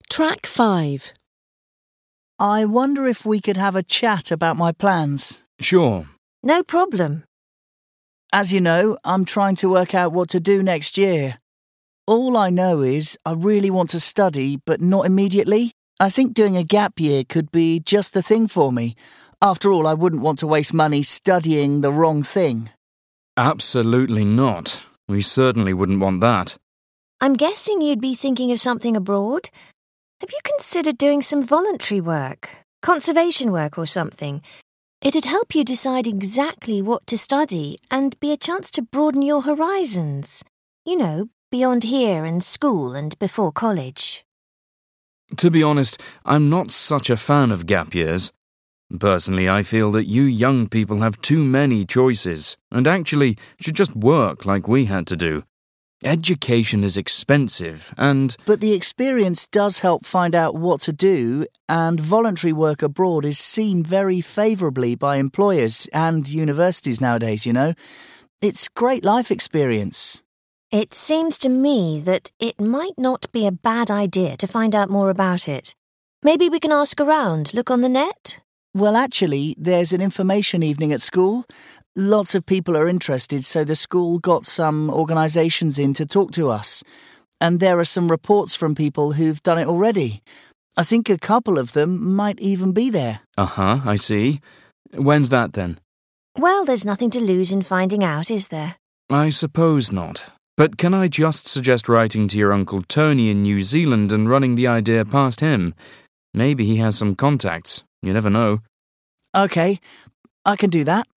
Track 5. I wonder if we could have a chat about my plans. Sure. No problem. As you know, I'm trying to work out what to do next year. All I know is I really want to study, but not immediately. I think doing a gap year could be just the thing for me. After all, I wouldn't want to waste money studying the wrong thing. Absolutely not. We certainly wouldn't want that. I'm guessing you'd be thinking of something abroad. Have you considered doing some voluntary work, conservation work or something? It'd help you decide exactly what to study and be a chance to broaden your horizons. You know, beyond here and school and before college. To be honest, I'm not such a fan of gap years. Personally, I feel that you young people have too many choices and actually should just work like we had to do. Education is expensive and... But the experience does help find out what to do, and voluntary work abroad is seen very favourably by employers and universities nowadays, you know. It's great life experience. It seems to me that it might not be a bad idea to find out more about it. Maybe we can ask around, look on the net? Well, actually, there's an information evening at school. Lots of people are interested, so the school got some organisations in to talk to us. And there are some reports from people who've done it already. I think a couple of them might even be there. I see. When's that then? Well, there's nothing to lose in finding out, is there? I suppose not. But can I just suggest writing to your Uncle Tony in New Zealand and running the idea past him? Maybe he has some contacts. You never know. OK, I can do that.